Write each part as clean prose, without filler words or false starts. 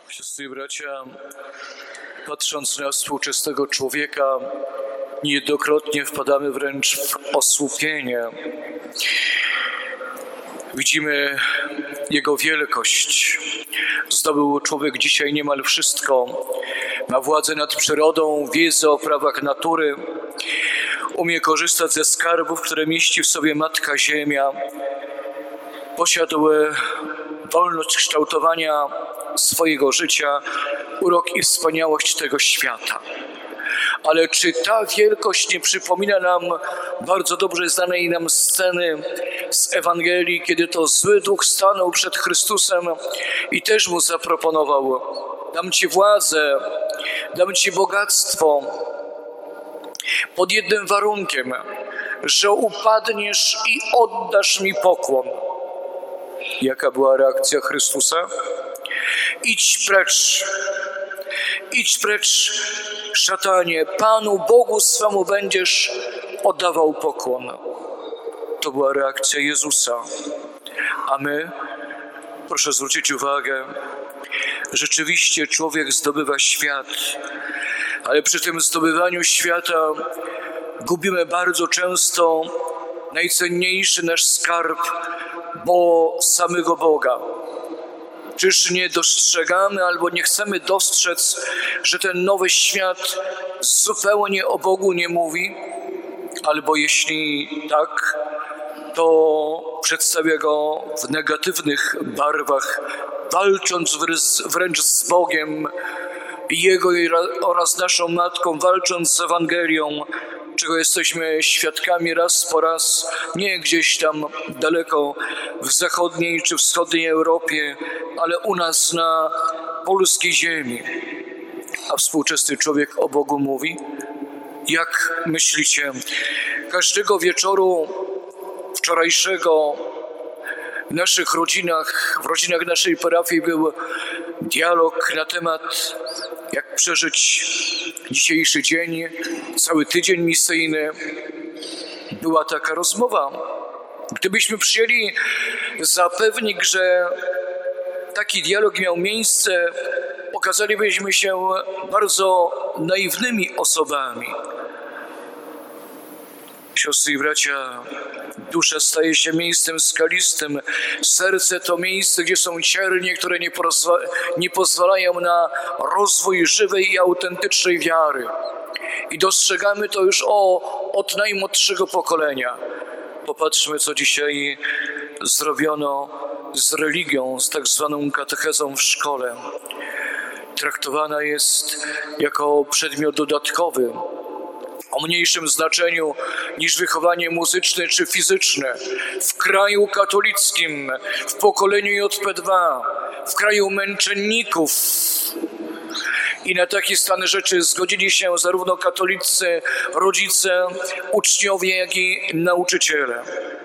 Siostry i bracia, patrząc na współczesnego człowieka, niejednokrotnie wpadamy wręcz w osłupienie. Widzimy jego wielkość. Zdobył człowiek dzisiaj niemal wszystko. Ma władzę nad przyrodą, wiedzę o prawach natury. Umie korzystać ze skarbów, które mieści w sobie Matka Ziemia. Posiadł wolność kształtowania swojego życia, urok i wspaniałość tego świata. Ale czy ta wielkość nie przypomina nam bardzo dobrze znanej nam sceny z Ewangelii, kiedy to zły duch stanął przed Chrystusem i też mu zaproponował: dam ci władzę, dam ci bogactwo, pod jednym warunkiem, że upadniesz i oddasz mi pokłon. Jaka była reakcja Chrystusa? Idź precz, szatanie, Panu Bogu swemu będziesz oddawał pokłon. To była reakcja Jezusa. A my, proszę zwrócić uwagę, rzeczywiście człowiek zdobywa świat, ale przy tym zdobywaniu świata gubimy bardzo często najcenniejszy nasz skarb, bo samego Boga. Czyż nie dostrzegamy albo nie chcemy dostrzec, że ten nowy świat zupełnie o Bogu nie mówi? Albo jeśli tak, to przedstawia go w negatywnych barwach, walcząc wręcz z Bogiem, Jego oraz naszą Matką, walcząc z Ewangelią, czego jesteśmy świadkami raz po raz, nie gdzieś tam daleko w zachodniej czy wschodniej Europie, ale u nas na polskiej ziemi. A współczesny człowiek o Bogu mówi? Jak myślicie? Każdego wieczoru wczorajszego w naszych rodzinach, w rodzinach naszej parafii był dialog na temat, jak przeżyć dzisiejszy dzień, cały tydzień misyjny. Była taka rozmowa. Gdybyśmy przyjęli za pewnik, że taki dialog miał miejsce, okazalibyśmy się bardzo naiwnymi osobami. Siostry i bracia, dusza staje się miejscem skalistym. Serce to miejsce, gdzie są ciernie, które nie pozwalają na rozwój żywej i autentycznej wiary. I dostrzegamy to już od najmłodszego pokolenia. Popatrzmy, co dzisiaj zrobiono z religią, z tak zwaną katechezą w szkole. Traktowana jest jako przedmiot dodatkowy, o mniejszym znaczeniu niż wychowanie muzyczne czy fizyczne. W kraju katolickim, w pokoleniu JP2, w kraju męczenników. I na taki stan rzeczy zgodzili się zarówno katolicy, rodzice, uczniowie, jak i nauczyciele.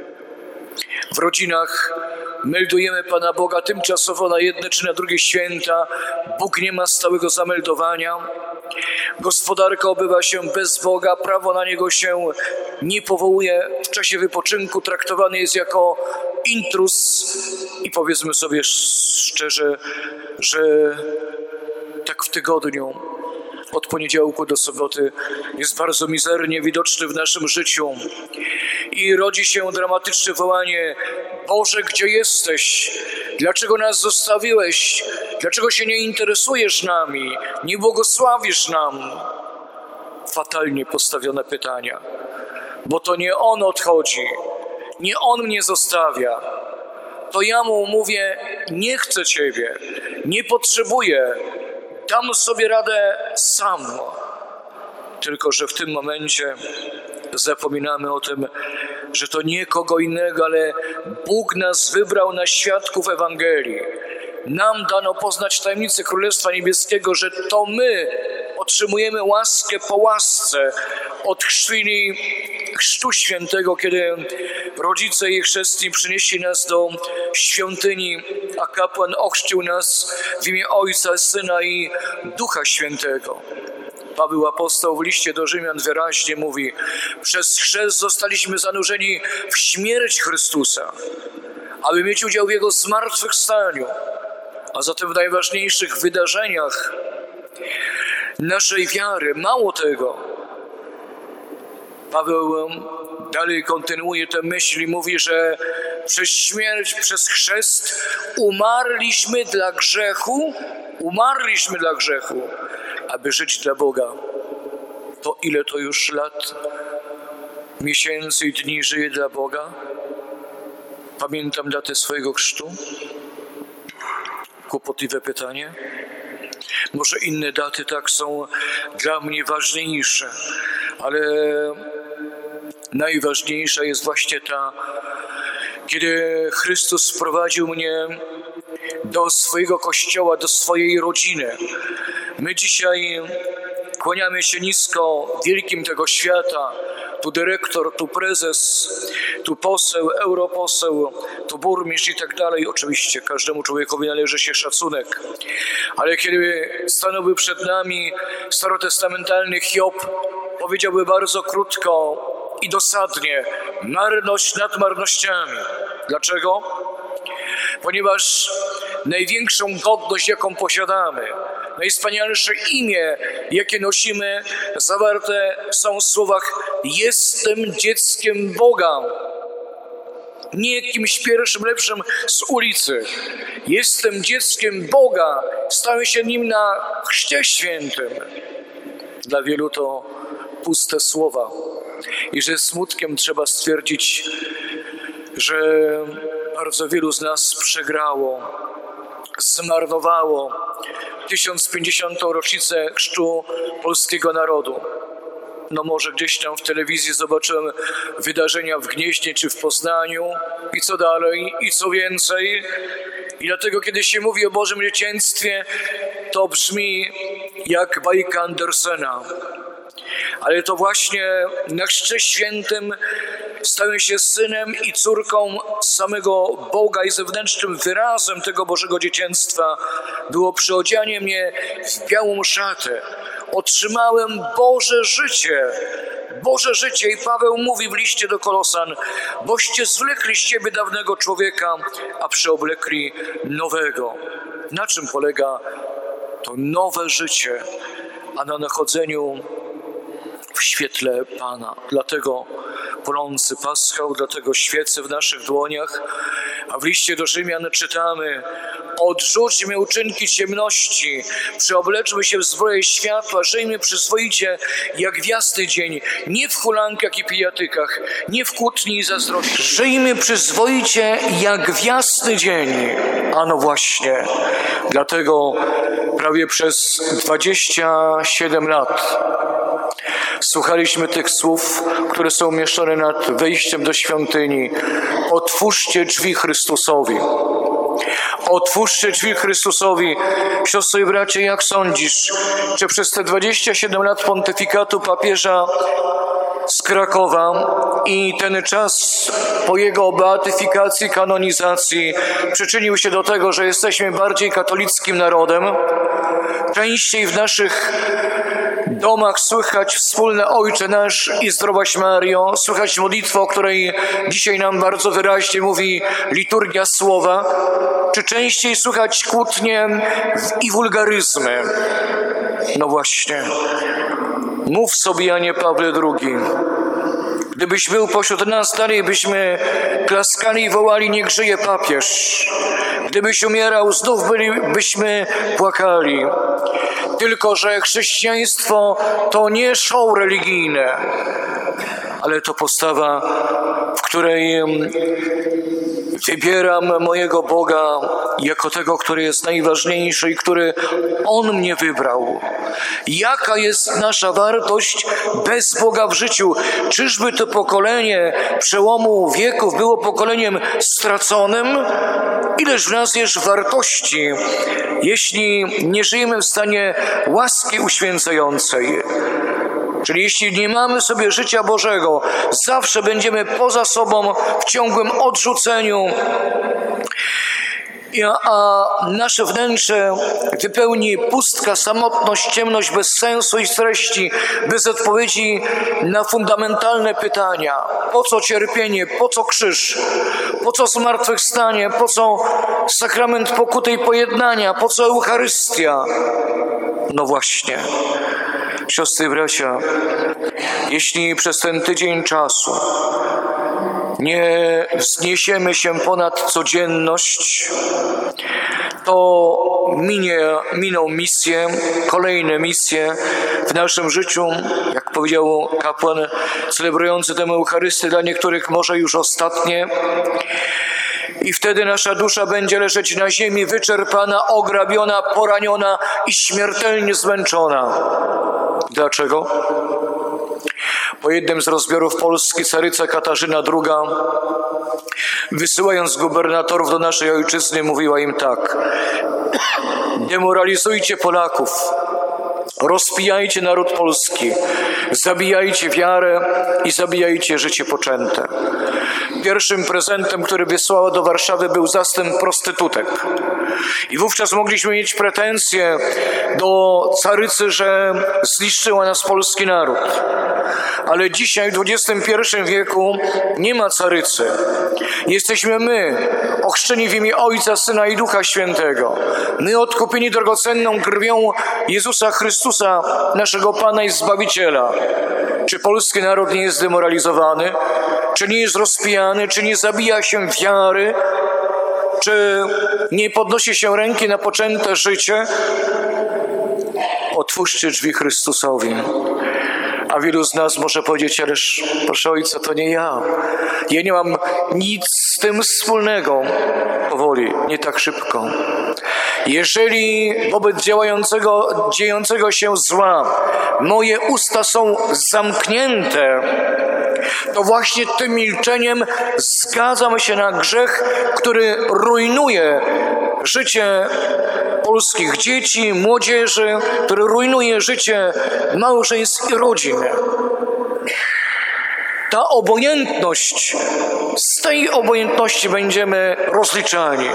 W rodzinach meldujemy Pana Boga tymczasowo na jedne czy na drugie święta. Bóg nie ma stałego zameldowania. Gospodarka odbywa się bez Boga, prawo na Niego się nie powołuje. W czasie wypoczynku traktowany jest jako intruz i powiedzmy sobie szczerze, że tak w tygodniu, od poniedziałku do soboty, jest bardzo mizernie widoczny w naszym życiu. I rodzi się dramatyczne wołanie: Boże, gdzie jesteś? Dlaczego nas zostawiłeś? Dlaczego się nie interesujesz nami? Nie błogosławisz nam? Fatalnie postawione pytania. Bo to nie On odchodzi, nie On mnie zostawia. To ja Mu mówię: nie chcę Ciebie, nie potrzebuję, dam sobie radę sam. Tylko że w tym momencie zapominamy o tym, że to nie kogo innego, ale Bóg nas wybrał na świadków Ewangelii. Nam dano poznać tajemnicę Królestwa Niebieskiego, że to my otrzymujemy łaskę po łasce od chwili Chrztu Świętego, kiedy rodzice i chrzestni przynieśli nas do świątyni, a kapłan ochrzcił nas w imię Ojca, Syna i Ducha Świętego. Paweł apostoł w liście do Rzymian wyraźnie mówi: przez chrzest zostaliśmy zanurzeni w śmierć Chrystusa, aby mieć udział w Jego zmartwychwstaniu a zatem w najważniejszych wydarzeniach naszej wiary. Mało tego, Paweł dalej kontynuuje tę myśl i mówi, że przez śmierć, przez chrzest umarliśmy dla grzechu, aby żyć dla Boga. To ile to już lat, miesięcy i dni żyję dla Boga? Pamiętam datę swojego chrztu? Kłopotliwe pytanie. Może inne daty tak są dla mnie ważniejsze, ale najważniejsza jest właśnie ta, kiedy Chrystus sprowadził mnie do swojego Kościoła, do swojej rodziny. My dzisiaj kłaniamy się nisko wielkim tego świata. Tu dyrektor, tu prezes, tu poseł, europoseł, tu burmistrz i tak dalej. Oczywiście każdemu człowiekowi należy się szacunek. Ale kiedy stanąłby przed nami starotestamentalny Hiob, powiedziałby bardzo krótko i dosadnie: marność nad marnościami. Dlaczego? Ponieważ największą godność, jaką posiadamy, najwspanialsze imię, jakie nosimy, zawarte są w słowach: jestem dzieckiem Boga. Nie kimś pierwszym, lepszym z ulicy. Jestem dzieckiem Boga. Stałem się nim na Chrzcie Świętym. Dla wielu to puste słowa. I że smutkiem trzeba stwierdzić, że bardzo wielu z nas przegrało, zmarnowało 1050. rocznicę chrztu polskiego narodu. No może gdzieś tam w telewizji zobaczyłem wydarzenia w Gnieźnie czy w Poznaniu i co dalej, i co więcej. I dlatego kiedy się mówi o Bożym dzieciństwie, to brzmi jak bajka Andersena. Ale to właśnie na Chrzcie Świętym stałem się synem i córką samego Boga i zewnętrznym wyrazem tego Bożego dzieciństwa było przyodzianie mnie w białą szatę. Otrzymałem Boże życie. Boże życie. I Paweł mówi w liście do Kolosan: boście zwlekli z siebie dawnego człowieka, a przyoblekli nowego. Na czym polega to nowe życie? A na nachodzeniu w świetle Pana. Dlatego płonący paschał, dlatego świece w naszych dłoniach. A w liście do Rzymian czytamy: odrzućmy uczynki ciemności, przyobleczmy się w zbroję światła, żyjmy przyzwoicie jak w jasny dzień, nie w hulankach i pijatykach, nie w kłótni i zazdrości. Żyjmy przyzwoicie jak w jasny dzień. A no właśnie, dlatego prawie przez 27 lat słuchaliśmy tych słów, które są umieszczone nad wejściem do świątyni. Otwórzcie drzwi Chrystusowi. Otwórzcie drzwi Chrystusowi. Siostro i bracie, jak sądzisz, czy przez te 27 lat pontyfikatu papieża z Krakowa i ten czas po jego beatyfikacji, kanonizacji przyczynił się do tego, że jesteśmy bardziej katolickim narodem? Częściej w naszych domach słychać wspólne Ojcze Nasz i Zdrowaś Mario, słychać modlitwę, o której dzisiaj nam bardzo wyraźnie mówi liturgia słowa, czy częściej słychać kłótnie i wulgaryzmy? No właśnie, mów sobie, Janie Pawle II, gdybyś był pośród nas, dalej byśmy klaskali i wołali: niech żyje papież. Gdybyś umierał, znów byśmy płakali. Tylko że chrześcijaństwo to nie show religijne, ale to postawa, w której wybieram mojego Boga jako tego, który jest najważniejszy i który On mnie wybrał. Jaka jest nasza wartość bez Boga w życiu? Czyżby to pokolenie przełomu wieków było pokoleniem straconym? Ileż w nas jest wartości, jeśli nie żyjemy w stanie łaski uświęcającej? Czyli jeśli nie mamy sobie życia Bożego, zawsze będziemy poza sobą, w ciągłym odrzuceniu, a nasze wnętrze wypełni pustka, samotność, ciemność bez sensu i treści, bez odpowiedzi na fundamentalne pytania. Po co cierpienie? Po co krzyż? Po co zmartwychwstanie? Po co sakrament pokuty i pojednania? Po co Eucharystia? No właśnie, siostry i bracia, jeśli przez ten tydzień czasu nie wzniesiemy się ponad codzienność, to miną misje, kolejne misje w naszym życiu, jak powiedział kapłan celebrujący tę Eucharystię, dla niektórych może już ostatnie. I wtedy nasza dusza będzie leżeć na ziemi wyczerpana, ograbiona, poraniona i śmiertelnie zmęczona. Dlaczego? Po jednym z rozbiorów Polski caryca Katarzyna II, wysyłając gubernatorów do naszej ojczyzny, mówiła im tak: demoralizujcie Polaków, rozpijajcie naród polski, zabijajcie wiarę i zabijajcie życie poczęte. Pierwszym prezentem, który wysłała do Warszawy, był zastęp prostytutek. I wówczas mogliśmy mieć pretensje do carycy, że zniszczyła nas polski naród. Ale dzisiaj w XXI wieku nie ma carycy. Jesteśmy my, ochrzczeni w imię Ojca, Syna i Ducha Świętego. My odkupieni drogocenną krwią Jezusa Chrystusa, naszego Pana i Zbawiciela. Czy polski naród nie jest demoralizowany? Czy nie jest rozpijany? Czy nie zabija się wiary? Czy nie podnosi się ręki na poczęte życie? Otwórzcie drzwi Chrystusowi. A wielu z nas może powiedzieć: ależ proszę Ojca, to nie ja. Ja nie mam nic z tym wspólnego. Powoli, nie tak szybko. Jeżeli wobec dziejącego się zła moje usta są zamknięte, to właśnie tym milczeniem zgadzam się na grzech, który rujnuje życie polskich dzieci, młodzieży, który rujnuje życie małżeństw i rodzin. Ta obojętność, z tej obojętności będziemy rozliczani.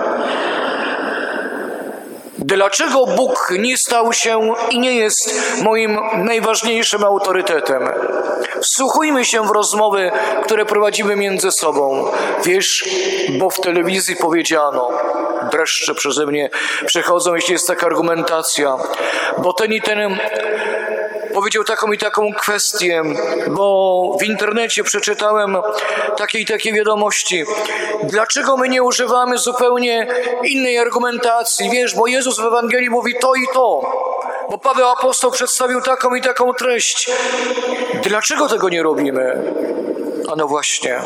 Dlaczego Bóg nie stał się i nie jest moim najważniejszym autorytetem? Wsłuchujmy się w rozmowy, które prowadzimy między sobą. Wiesz, bo w telewizji powiedziano, dreszcze przeze mnie przechodzą, jeśli jest taka argumentacja, bo ten i ten powiedział taką i taką kwestię, bo w internecie przeczytałem takie i takie wiadomości. Dlaczego my nie używamy zupełnie innej argumentacji? Wiesz, bo Jezus w Ewangelii mówi to i to, bo Paweł apostoł przedstawił taką i taką treść. Dlaczego tego nie robimy? A no właśnie,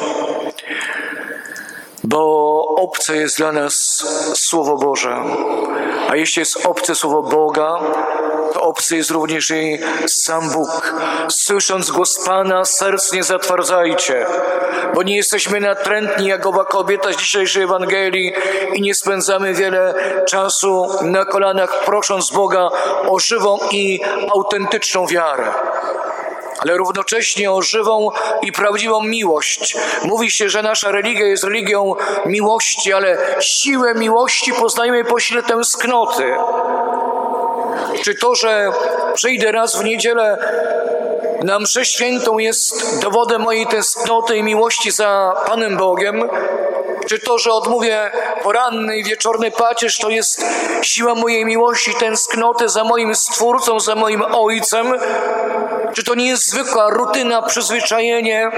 bo obce jest dla nas Słowo Boże. A jeśli jest obce Słowo Boga, to obcy jest również i sam Bóg. Słysząc głos Pana, serc nie zatwardzajcie, bo nie jesteśmy natrętni jak owa kobieta z dzisiejszej Ewangelii i nie spędzamy wiele czasu na kolanach, prosząc Boga o żywą i autentyczną wiarę, ale równocześnie o żywą i prawdziwą miłość. Mówi się, że nasza religia jest religią miłości, ale siłę miłości poznajemy po sile tęsknoty. Czy to, że przyjdę raz w niedzielę na mszę świętą, jest dowodem mojej tęsknoty i miłości za Panem Bogiem? Czy to, że odmówię poranny i wieczorny pacierz, to jest siła mojej miłości, tęsknoty za moim Stwórcą, za moim Ojcem? Czy to nie jest zwykła rutyna, przyzwyczajenie?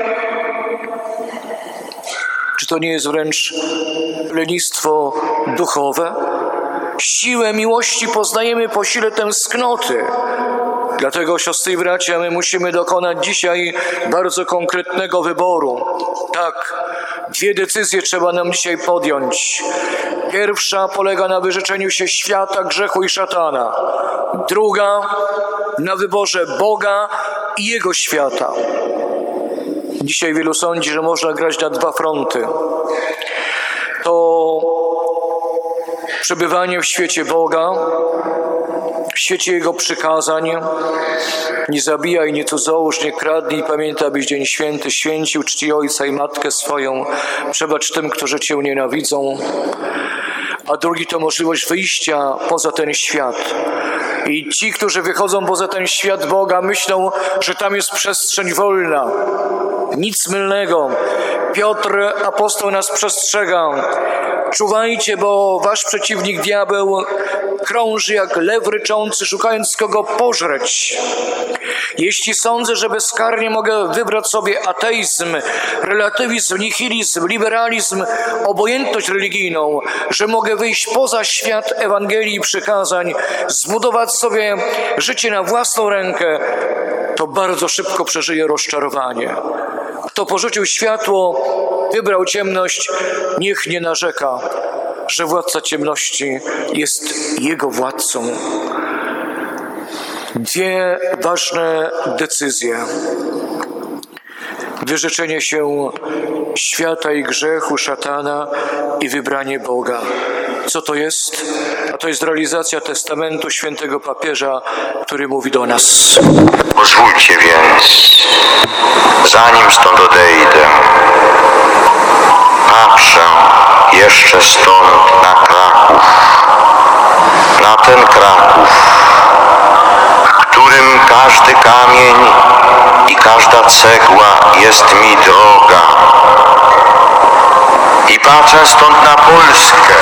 Czy to nie jest wręcz lenistwo duchowe? Siłę miłości poznajemy po sile tęsknoty. Dlatego, siostry i bracia, my musimy dokonać dzisiaj bardzo konkretnego wyboru. Tak, 2 decyzje trzeba nam dzisiaj podjąć. Pierwsza polega na wyrzeczeniu się świata, grzechu i szatana. Druga na wyborze Boga i Jego świata. Dzisiaj wielu sądzi, że można grać na 2 fronty. To przebywanie w świecie Boga, w świecie Jego przykazań. Nie zabijaj, nie cudzołóż, nie kradnij, pamiętaj, abyś dzień święty święcił, czci ojca i matkę swoją, przebacz tym, którzy Cię nienawidzą. A drugi to możliwość wyjścia poza ten świat. I ci, którzy wychodzą poza ten świat Boga, myślą, że tam jest przestrzeń wolna. Nic mylnego. Piotr, apostoł, nas przestrzega. Czuwajcie, bo wasz przeciwnik diabeł krąży jak lew ryczący, szukając kogo pożreć. Jeśli sądzę, że bezkarnie mogę wybrać sobie ateizm, relatywizm, nihilizm, liberalizm, obojętność religijną, że mogę wyjść poza świat Ewangelii i przykazań, zbudować sobie życie na własną rękę, to bardzo szybko przeżyję rozczarowanie. Kto porzucił światło, wybrał ciemność, niech nie narzeka, że władca ciemności jest jego władcą. Dwie ważne decyzje. Wyrzeczenie się świata i grzechu, szatana i wybranie Boga. Co to jest? A to jest realizacja testamentu świętego papieża, który mówi do nas. Pozwólcie więc, zanim stąd odejdę, patrzę jeszcze stąd na Kraków, na ten Kraków, w którym każdy kamień i każda cegła jest mi droga. I patrzę stąd na Polskę.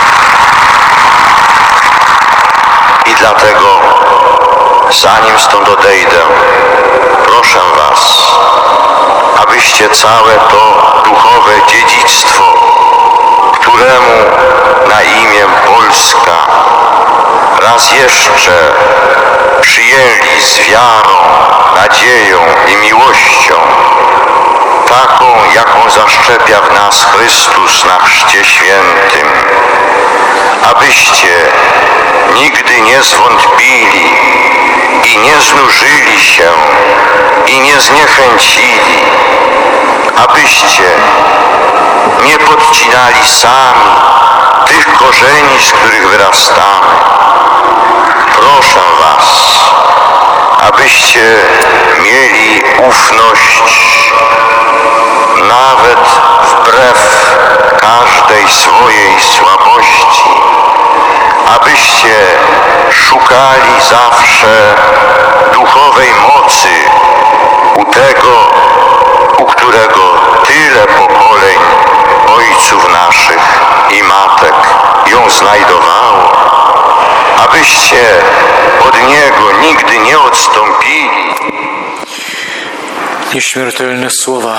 I dlatego, zanim stąd odejdę, proszę was, abyście całe to duchowe dziedzictwo, któremu na imię Polska, raz jeszcze przyjęli z wiarą, nadzieją i miłością, taką, jaką zaszczepia w nas Chrystus na Chrzcie Świętym, abyście nigdy nie zwątpili i nie znużyli się i nie zniechęcili, abyście nie podcinali sami tych korzeni, z których wyrastamy. Proszę was, abyście mieli ufność nawet wbrew każdej swojej słabości, abyście szukali zawsze duchowej mocy u tego, u którego tyle pokoleń ojców naszych i matek ją znajdowało, abyście od Niego nigdy nie odstąpili. Nieśmiertelne słowa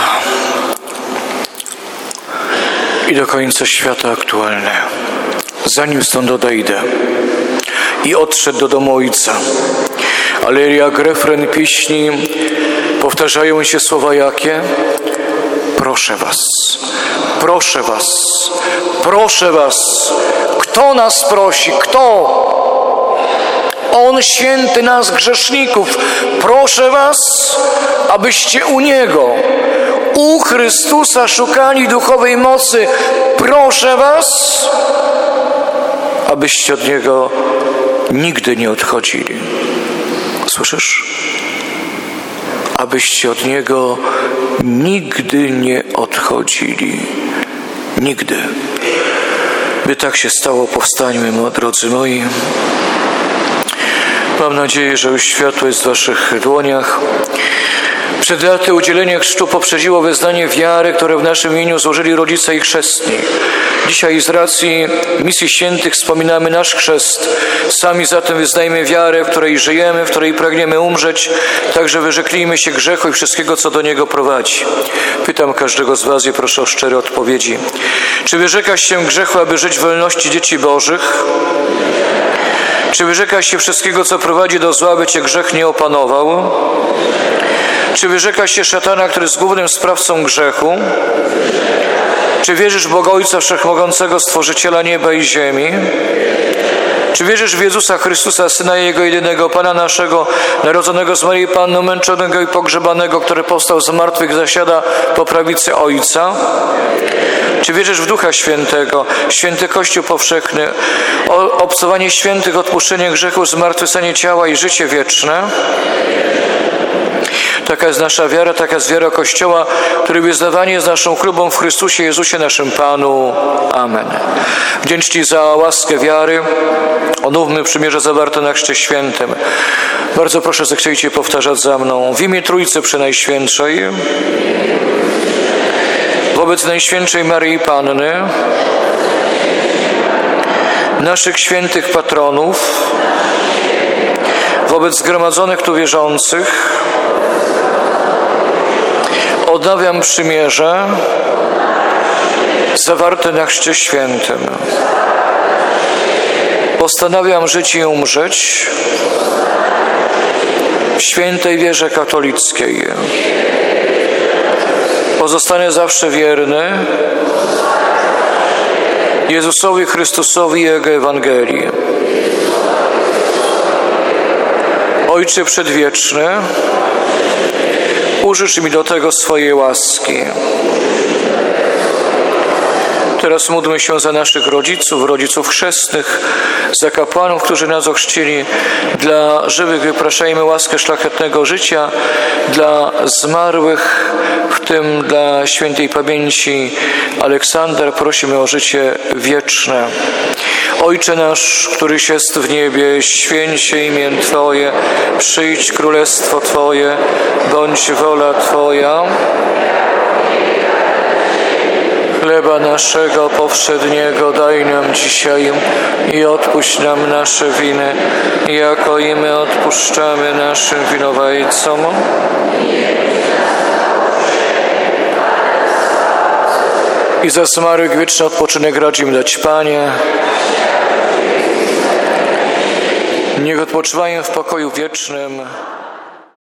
i do końca świata aktualne. Zanim stąd odejdę i odszedł do domu Ojca, ale jak refren pieśni powtarzają się słowa jakie? Proszę was, proszę was, proszę was. Kto nas prosi? Kto? On, święty nas, grzeszników. Proszę was, abyście u Niego, u Chrystusa szukali duchowej mocy. Proszę was, abyście od Niego nigdy nie odchodzili. Słyszysz? Abyście od Niego nigdy nie odchodzili. Nigdy. By tak się stało, powstańmy, drodzy moi. Mam nadzieję, że już światło jest w waszych dłoniach. Przed laty udzielenie chrztu poprzedziło wyznanie wiary, które w naszym imieniu złożyli rodzice i chrzestni. Dzisiaj z racji misji świętych wspominamy nasz chrzest. Sami zatem wyznajmy wiarę, w której żyjemy, w której pragniemy umrzeć. Także wyrzeklijmy się grzechu i wszystkiego, co do niego prowadzi. Pytam każdego z was i proszę o szczere odpowiedzi. Czy wyrzekasz się grzechu, aby żyć w wolności dzieci Bożych? Czy wyrzekasz się wszystkiego, co prowadzi do zła, by cię grzech nie opanował? Czy wyrzekasz się szatana, który jest głównym sprawcą grzechu? Czy wierzysz w Boga Ojca Wszechmogącego, Stworzyciela nieba i ziemi? Czy wierzysz w Jezusa Chrystusa, Syna Jego jedynego, Pana naszego, narodzonego z Maryi Panny, męczonego i pogrzebanego, który powstał z martwych, zasiada po prawicy Ojca? Czy wierzysz w Ducha Świętego, święty Kościół powszechny, obcowanie świętych, odpuszczenie grzechów, zmartwychwstanie ciała i życie wieczne? Taka jest nasza wiara, taka jest wiara Kościoła, który wyznawanie jest naszą chlubą w Chrystusie Jezusie naszym Panu. Amen. Wdzięczni za łaskę wiary, onówmy przymierze zawarte na Chrzcie Świętym. Bardzo proszę, zechciejcie powtarzać za mną. W imię Trójcy Przenajświętszej, wobec Najświętszej Maryi Panny, naszych świętych patronów, wobec zgromadzonych tu wierzących odnawiam przymierze zawarte na Chrzcie Świętym. Postanawiam żyć i umrzeć w świętej wierze katolickiej. Pozostanę zawsze wierny Jezusowi Chrystusowi i Jego Ewangelii. Ojcze Przedwieczny, użycz mi do tego swojej łaski. Teraz módlmy się za naszych rodziców chrzestnych, za kapłanów, którzy nas ochrzcili. Dla żywych wypraszajmy łaskę szlachetnego życia, dla zmarłych, w tym dla świętej pamięci Aleksandra, prosimy o życie wieczne. Ojcze nasz, któryś jest w niebie, święć się imię Twoje, przyjdź królestwo Twoje, bądź wola Twoja. Chleba naszego powszedniego daj nam dzisiaj i odpuść nam nasze winy, jako i my odpuszczamy naszym winowajcom. I za zmarłych wieczny odpoczynek radzi im dać, Panie. Niech odpoczywają w pokoju wiecznym.